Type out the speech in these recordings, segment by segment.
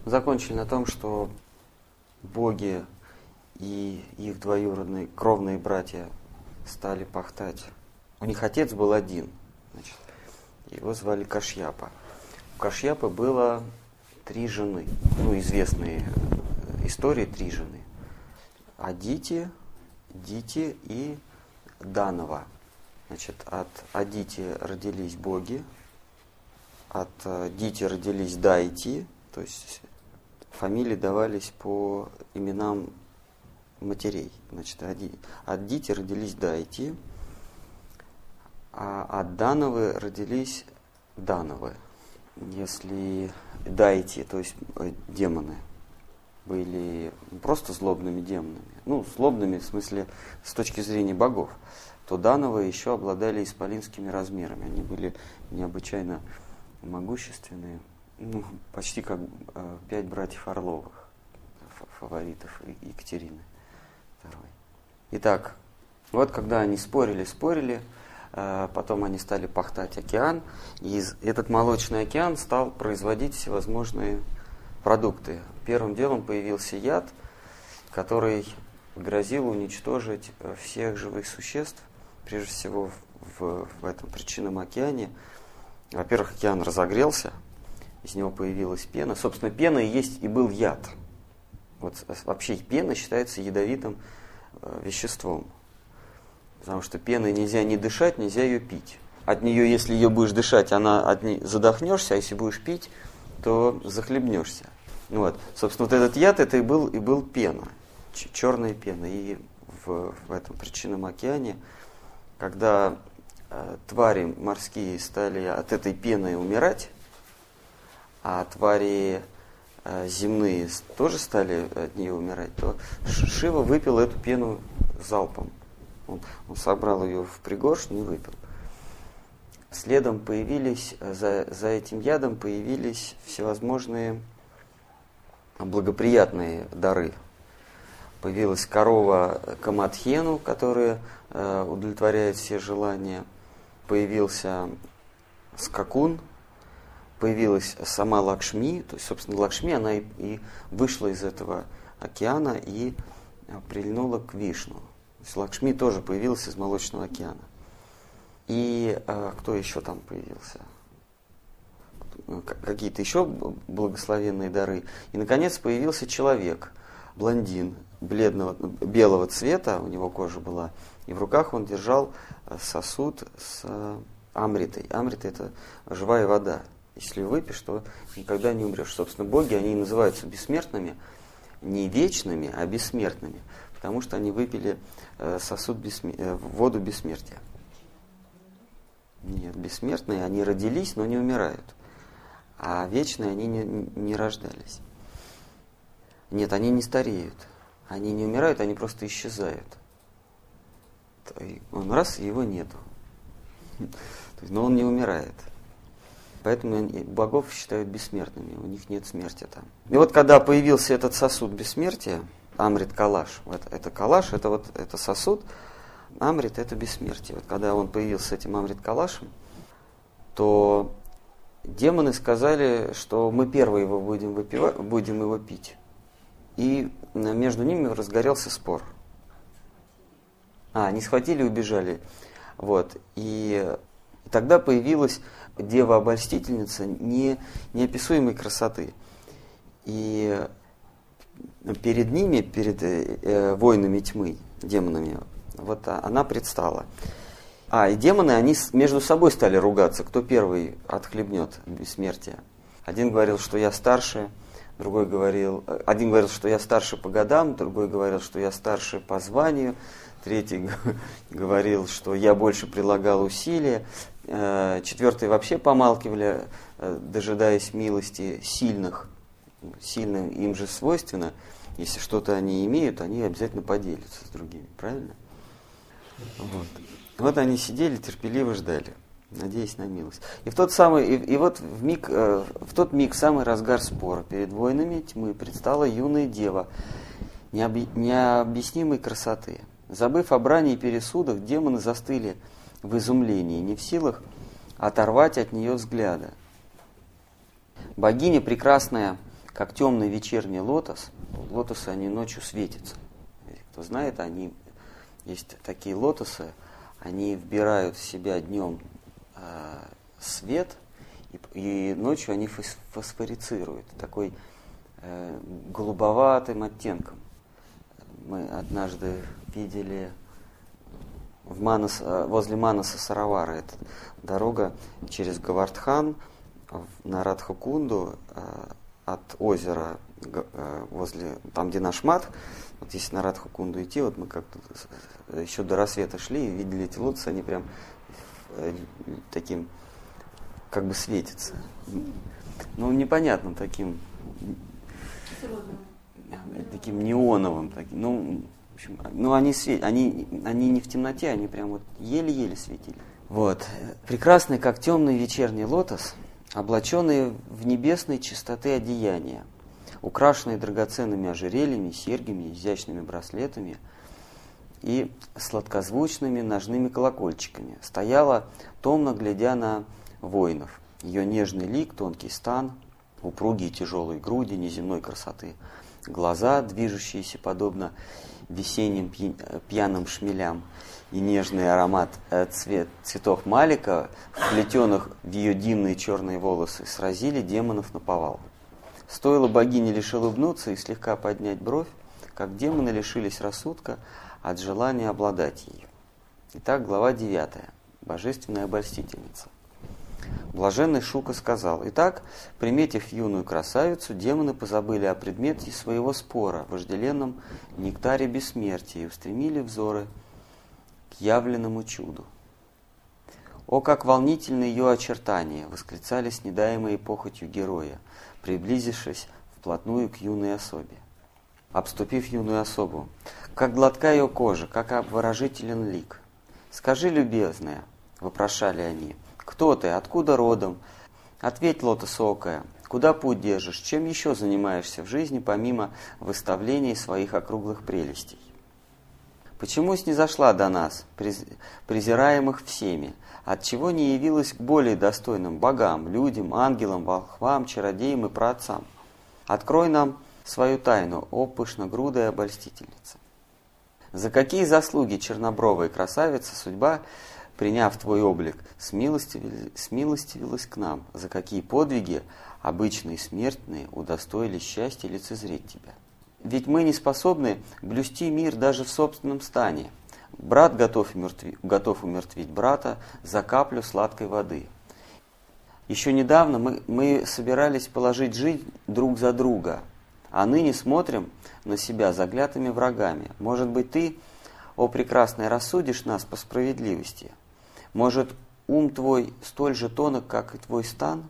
закончили на том, что боги и их двоюродные кровные братья стали пахтать. У них отец был один, значит, его звали Кашьяпа. У Кашьяпы было 3 жены, известные истории 3 жены. Адити, Дити и Данова. Значит, от Адити родились боги, от Дити родились Дайти, то есть фамилии давались по именам матерей. Значит, от Дити родились Дайти, а от Дановы родились Дановы. Если Дайти, то есть демоны, были просто злобными демонами, злобными в смысле с точки зрения богов, то Дановы еще обладали исполинскими размерами. Они были необычайно могущественные, почти как 5 братьев Орловых, фаворитов Екатерины II. Итак, вот когда они спорили, потом они стали пахтать океан, и этот молочный океан стал производить всевозможные продукты. Первым делом появился яд, который грозил уничтожить всех живых существ, прежде всего в этом причинном океане. Во-первых, океан разогрелся, из него появилась пена. Собственно, пена и есть и был яд. Вот вообще пена считается ядовитым веществом. Потому что пеной нельзя не дышать, нельзя ее пить. От нее, если ее будешь дышать, от нее задохнешься, а если будешь пить, то захлебнешься. Собственно, вот этот яд, это и был пена, черная пена. И в этом причинном океане, когда твари морские стали от этой пены умирать, а твари земные тоже стали от нее умирать, то Шива выпил эту пену залпом. Он собрал ее в пригоршню и выпил. Следом появились, за этим ядом появились всевозможные благоприятные дары. Появилась корова Камадхену, которая удовлетворяет все желания. Появился скакун. Появилась сама Лакшми. То есть, собственно, Лакшми, она и вышла из этого океана и прильнула к Вишну. То есть Лакшми тоже появилась из Молочного океана. И кто еще там появился? Какие-то еще благословенные дары. И, наконец, появился человек, блондин, белого цвета, у него кожа была, и в руках он держал сосуд с амритой. Амрита – это живая вода. Если ее выпьешь, то никогда не умрешь. Собственно, боги, они называются бессмертными, не вечными, а бессмертными, потому что они выпили воду бессмертия. Нет, бессмертные, они родились, но не умирают. А вечные они не рождались. Нет, они не стареют. Они не умирают, они просто исчезают. Он раз, и его нету. Но он не умирает. Поэтому богов считают бессмертными, у них нет смерти там. И вот когда появился этот сосуд бессмертия, Амрит Калаш, это Калаш, это сосуд, Амрит это бессмертие. Вот когда он появился с этим Амрит Калашем, то демоны сказали, что мы первые его будем его пить. И между ними разгорелся спор. Они схватили и убежали. И тогда появилась дева-обольстительница неописуемой красоты. И перед ними, перед воинами тьмы, демонами, она предстала. И демоны, они между собой стали ругаться, кто первый отхлебнет бессмертие. Один говорил, что я старше, один говорил, что я старше по годам, другой говорил, что я старше по званию, третий говорил, что я больше прилагал усилия, четвертые вообще помалкивали, дожидаясь милости сильных. Сильным им же свойственно, если что-то они имеют, они обязательно поделятся с другими, правильно? Вот они сидели, терпеливо ждали, надеясь на милость. И в тот миг, самый разгар спора, перед воинами тьмы предстала юная дева необъяснимой красоты. Забыв о брани и пересудах, демоны застыли в изумлении, не в силах оторвать от нее взгляда. Богиня, прекрасная как темный вечерний лотос. Лотосы, они ночью светятся. Кто знает, есть такие лотосы, они вбирают в себя днем свет, и ночью они фосфорицируют такой голубоватым оттенком. Мы однажды видели возле Манаса Саровара, это дорога через Гавардхан на Радхакунду от озера там, где наш мат. Вот если на Радхакунду идти, вот мы как-то еще до рассвета шли и видели эти лотосы, они прям таким как бы светятся. Ну, непонятно, таким неоновым. Таким, в общем, они не в темноте, они прям вот еле-еле светили. Вот. Прекрасный, как темный вечерний лотос, облаченный в небесной чистоты одеяния, украшенный драгоценными ожерельями, серьгами, изящными браслетами и сладкозвучными ножными колокольчиками, стояла, томно глядя на воинов. Ее нежный лик, тонкий стан, упругие тяжелые груди неземной красоты, глаза, движущиеся подобно весенним пьяным шмелям, и нежный аромат цветов малика, вплетенных в ее длинные черные волосы, сразили демонов наповал. Стоило богине лишь улыбнуться и слегка поднять бровь, как демоны лишились рассудка от желания обладать ею. Итак, глава 9. Божественная обольстительница. Блаженный Шука сказал: «Итак, приметив юную красавицу, демоны позабыли о предмете своего спора, вожделенном нектаре бессмертия, и устремили взоры к явленному чуду. О, как волнительны ее очертания!» — восклицали снедаемые похотью героя, приблизившись вплотную к юной особе. Обступив юную особу: «Как гладка ее кожа, как обворожителен лик! Скажи, любезная, — вопрошали они, — кто ты, откуда родом? Ответь, лотосокая, куда путь держишь, чем еще занимаешься в жизни, помимо выставления своих округлых прелестей? Почему снизошла до нас, презираемых всеми, отчего не явилась к более достойным богам, людям, ангелам, волхвам, чародеям и праотцам? Открой нам свою тайну, о пышногрудая обольстительница! За какие заслуги, чернобровая красавица, судьба, приняв твой облик, смилостивилась к нам? За какие подвиги обычные смертные удостоились счастья лицезреть тебя? Ведь мы не способны блюсти мир даже в собственном стане. Брат готов умертвить брата за каплю сладкой воды. Еще недавно мы собирались положить жизнь друг за друга, а ныне смотрим на себя заклятыми врагами. Может быть, ты, о прекрасная, рассудишь нас по справедливости? Может, ум твой столь же тонок, как и твой стан?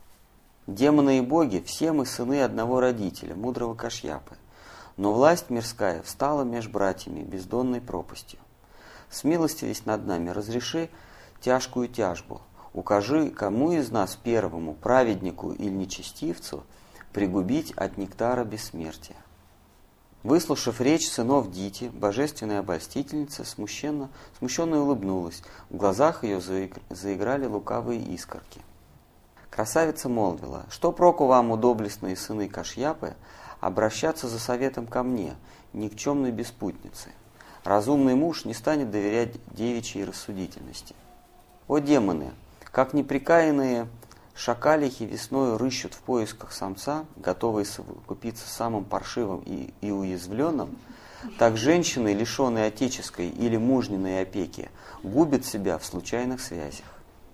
Демоны и боги, все мы сыны одного родителя, мудрого Кашьяпы. Но власть мирская встала меж братьями бездонной пропастью. Смилостивись над нами, разреши тяжкую тяжбу. Укажи, кому из нас первому, праведнику или нечестивцу, пригубить от нектара бессмертия». Выслушав речь сынов Дити, божественная обольстительница смущенно улыбнулась. В глазах ее заиграли лукавые искорки. Красавица молвила: «Что проку вам, доблестные сыны Кашьяпы, обращаться за советом ко мне, никчемной беспутнице? Разумный муж не станет доверять девичьей рассудительности. О демоны, как непрекаянные шакалихи весною рыщут в поисках самца, готовые совокупиться самым паршивым и уязвленным, так женщины, лишенные отеческой или мужниной опеки, губят себя в случайных связях».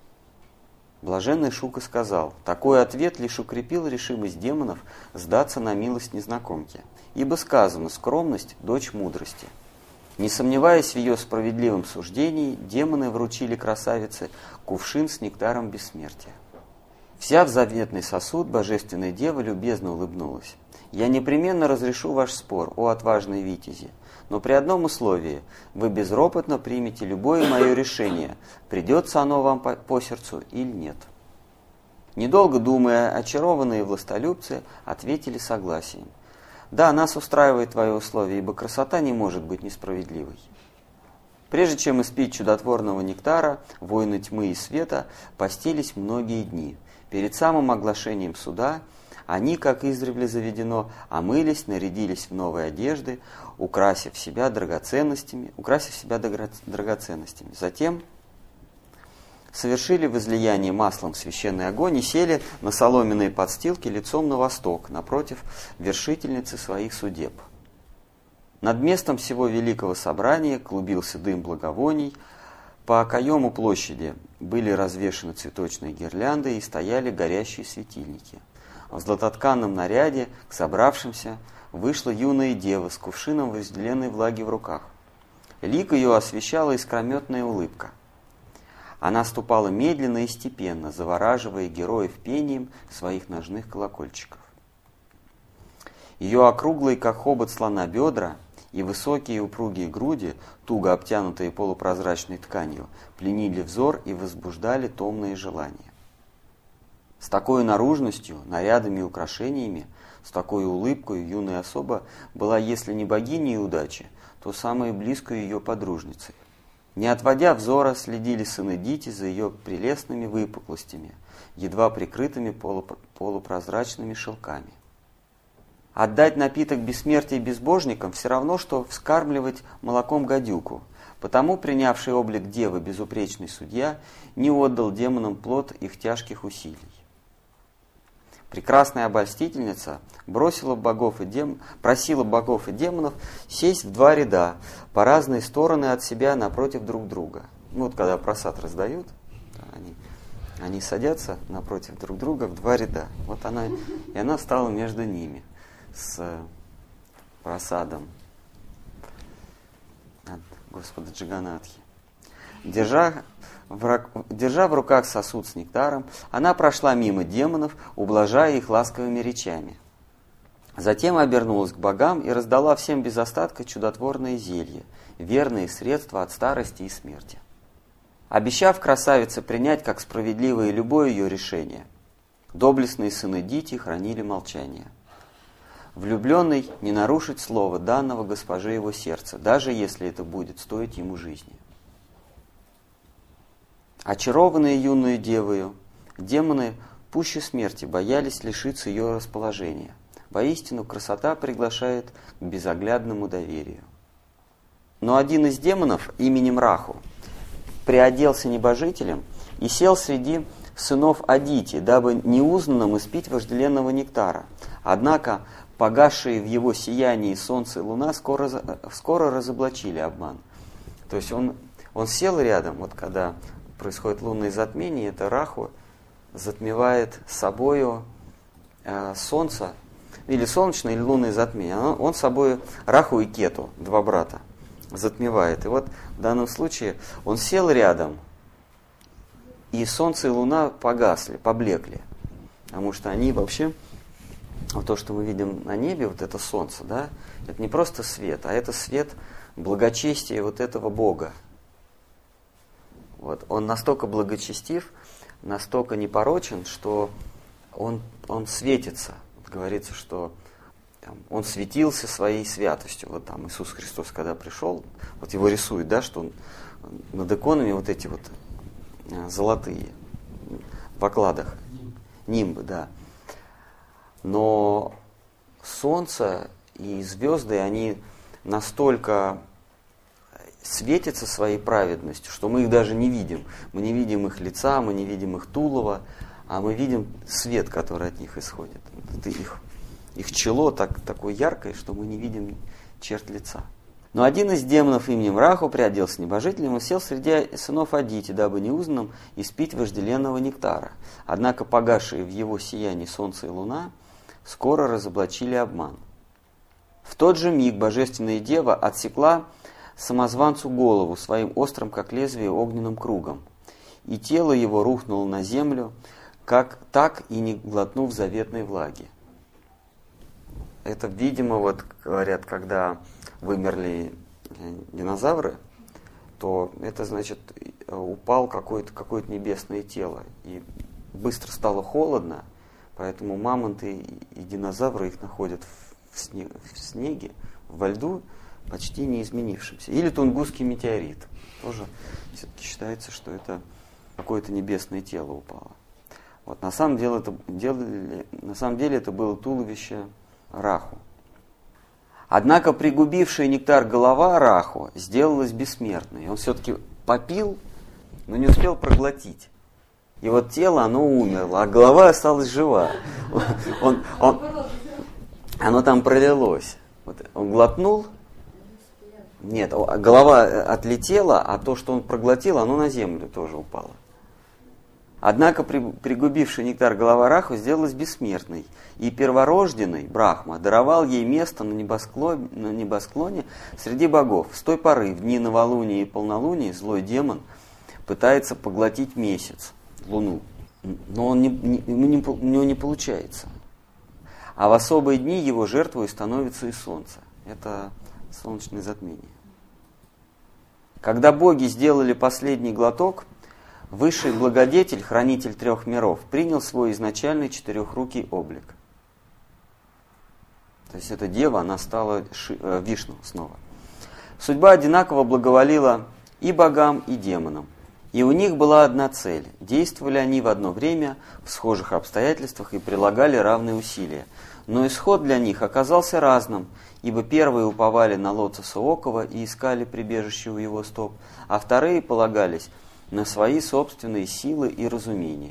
Блаженный Шука сказал: «Такой ответ лишь укрепил решимость демонов сдаться на милость незнакомки, ибо сказано: скромность – дочь мудрости». Не сомневаясь в ее справедливом суждении, демоны вручили красавице кувшин с нектаром бессмертия. Взяв заветный сосуд, божественная дева любезно улыбнулась: «Я непременно разрешу ваш спор, о отважные витязи, но при одном условии: вы безропотно примете любое мое решение, придется оно вам по сердцу или нет». Недолго думая, очарованные властолюбцы ответили согласием: «Да, нас устраивает твое условие, ибо красота не может быть несправедливой». Прежде чем испить чудотворного нектара, воины тьмы и света постились многие дни. Перед самым оглашением суда Они, как издревле заведено, омылись, нарядились в новые одежды, украсив себя драгоценностями. Затем совершили возлияние маслом в священный огонь и сели на соломенные подстилки лицом на восток, напротив вершительницы своих судеб. Над местом всего великого собрания клубился дым благовоний. По окоему площади были развешаны цветочные гирлянды и стояли горящие светильники. В златотканном наряде к собравшимся вышла юная дева с кувшином вожделенной влаги в руках. Лик ее освещала искрометная улыбка. Она ступала медленно и степенно, завораживая героев пением своих ножных колокольчиков. Ее округлые, как хобот слона, бедра и высокие упругие груди, туго обтянутые полупрозрачной тканью, пленили взор и возбуждали томные желания. С такой наружностью, нарядами и украшениями, с такой улыбкой юная особа была, если не богиней удачи, то самой близкой ее подружницей. Не отводя взора, следили сыны Дити за ее прелестными выпуклостями, едва прикрытыми полупрозрачными шелками. Отдать напиток бессмертия безбожникам все равно, что вскармливать молоком гадюку, потому принявший облик девы безупречный судья не отдал демонам плод их тяжких усилий. Прекрасная обольстительница просила богов и демонов сесть в два ряда, по разные стороны от себя, напротив друг друга. Вот когда просад раздают, они садятся напротив друг друга в два ряда. Вот она стала между ними с просадом от Господа Джаганатхи. Держа в руках сосуд с нектаром, она прошла мимо демонов, ублажая их ласковыми речами. Затем обернулась к богам и раздала всем без остатка чудотворное зелье, верные средства от старости и смерти. Обещав красавице принять как справедливое любое ее решение, доблестные сыны Дити хранили молчание. Влюбленный не нарушит слова, данного госпоже его сердца, даже если это будет стоить ему жизни. Очарованные юную девою, демоны пуще смерти боялись лишиться ее расположения. Воистину, красота приглашает к безоглядному доверию. Но один из демонов именем Раху приоделся небожителем и сел среди сынов Адити, дабы неузнанным испить вожделенного нектара. Однако погасшие в его сиянии солнце и луна скоро разоблачили обман. То есть он сел рядом, вот когда происходит лунное затмение, это Раху затмевает собою солнце, или солнечное, или лунное затмение. Он собой Раху и Кету, два брата, затмевает. И вот в данном случае он сел рядом, и солнце и луна погасли, поблекли. Потому что они вообще, вот то, что мы видим на небе, вот это солнце, да, это не просто свет, а это свет благочестия вот этого Бога. Вот. Он настолько благочестив, настолько непорочен, что он светится. Вот говорится, что он светился своей святостью. Вот там Иисус Христос, когда пришел, вот его рисуют, да, что он над иконами вот эти вот золотые в окладах, нимбы, да. Но солнце и звезды, они настолько светятся своей праведностью, что мы их даже не видим. Мы не видим их лица, мы не видим их тулова, а мы видим свет, который от них исходит. Это их чело такое яркое, что мы не видим черт лица. Но один из демонов именем Раху приоделся небожителем и сел среди сынов Адити, дабы неузнанным испить вожделенного нектара. Однако погасшие в его сиянии солнце и луна скоро разоблачили обман. В тот же миг божественная дева отсекла самозванцу голову своим острым, как лезвие, огненным кругом, и тело его рухнуло на землю, так и не глотнув заветной влаги. Это, видимо, вот говорят, когда вымерли динозавры, то это значит, упал какое-то небесное тело, и быстро стало холодно, поэтому мамонты и динозавры их находят в снеге, во льду, почти не изменившимся. Или Тунгусский метеорит. Тоже все-таки считается, что это какое-то небесное тело упало. Вот, на самом деле это было туловище Раху. Однако пригубившая нектар голова Раху сделалась бессмертной. Он все-таки попил, но не успел проглотить. И вот тело, оно умерло, а голова осталась жива. Оно там пролилось. Вот, он глотнул. Нет, голова отлетела, а то, что он проглотил, оно на землю тоже упало. Однако пригубивший нектар голова Раху сделалась бессмертной, и перворожденный Брахма даровал ей место на небосклоне среди богов. С той поры, в дни новолуния и полнолуния, злой демон пытается поглотить месяц, луну, но у него не получается. А в особые дни его жертвой становится и солнце. Это солнечное затмение. Когда боги сделали последний глоток, высший благодетель, хранитель трех миров, принял свой изначальный четырехрукий облик. То есть эта дева, она стала Вишну снова. Судьба одинаково благоволила и богам, и демонам. И у них была одна цель. Действовали они в одно время, в схожих обстоятельствах и прилагали равные усилия. Но исход для них оказался разным, ибо первые уповали на лотоса Окова и искали прибежище у его стоп, а вторые полагались на свои собственные силы и разумения.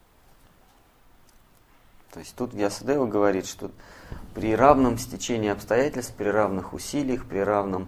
То есть тут Вьясадева говорит, что при равном стечении обстоятельств, при равных усилиях, при равном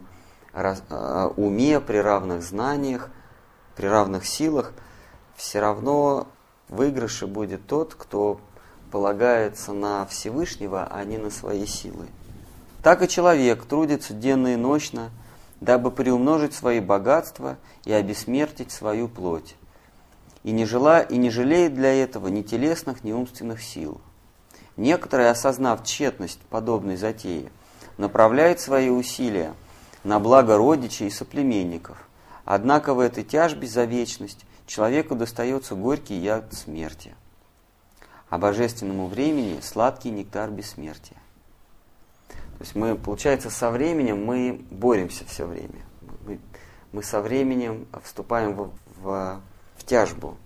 уме, при равных знаниях, при равных силах, все равно в выигрыше будет тот, кто полагается на Всевышнего, а не на свои силы. Так и человек трудится денно и нощно, дабы приумножить свои богатства и обессмертить свою плоть, и не жалеет для этого ни телесных, ни умственных сил. Некоторые, осознав тщетность подобной затеи, направляют свои усилия на благо родичей и соплеменников. Однако в этой тяжбе за вечность человеку достается горький яд смерти, а божественному времени сладкий нектар бессмертия. То есть мы, получается, со временем мы боремся все время. Мы со временем вступаем в тяжбу.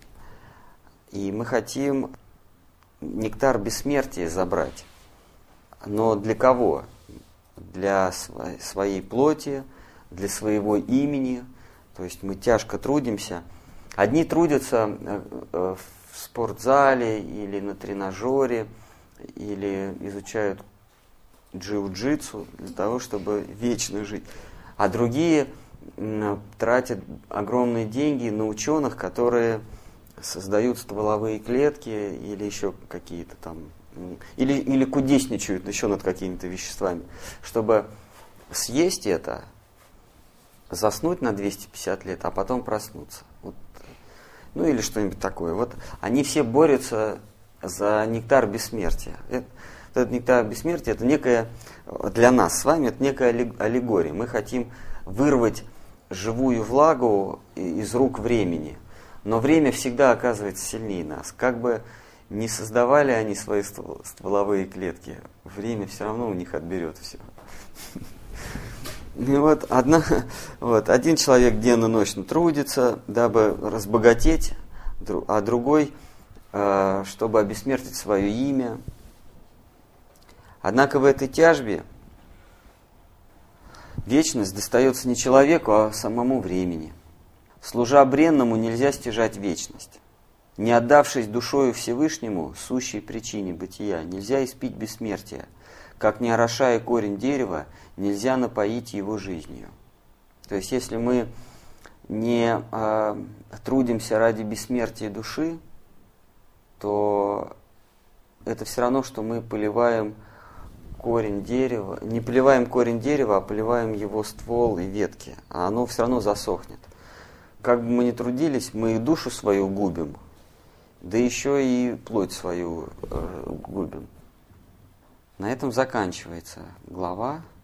И мы хотим нектар бессмертия забрать. Но для кого? Для своей плоти, для своего имени. То есть мы тяжко трудимся. Одни трудятся в спортзале или на тренажере, или изучают джиу-джитсу для того, чтобы вечно жить. А другие тратят огромные деньги на ученых, которые создают стволовые клетки или еще какие-то там, или кудесничают еще над какими-то веществами, чтобы съесть это, заснуть на 250 лет, а потом проснуться. Вот. Ну или что-нибудь такое. Вот они все борются за нектар бессмертия. Этот нектар бессмертия, это некая, для нас с вами, это некая аллегория. Мы хотим вырвать живую влагу из рук времени. Но время всегда оказывается сильнее нас. Как бы не создавали они свои стволовые клетки, время все равно у них отберет все. И вот, один человек денно-ночно трудится, дабы разбогатеть, а другой, чтобы обессмертить свое имя. Однако в этой тяжбе вечность достается не человеку, а самому времени. Служа бренному, нельзя стяжать вечность. Не отдавшись душою Всевышнему, сущей причине бытия, нельзя испить бессмертия. Как не орошая корень дерева, нельзя напоить его жизнью. То есть, если мы не трудимся ради бессмертия души, то это все равно, что мы поливаем корень дерева, не поливаем корень дерева, а поливаем его ствол и ветки, а оно все равно засохнет. Как бы мы ни трудились, мы и душу свою губим, да еще и плоть свою губим. На этом заканчивается глава.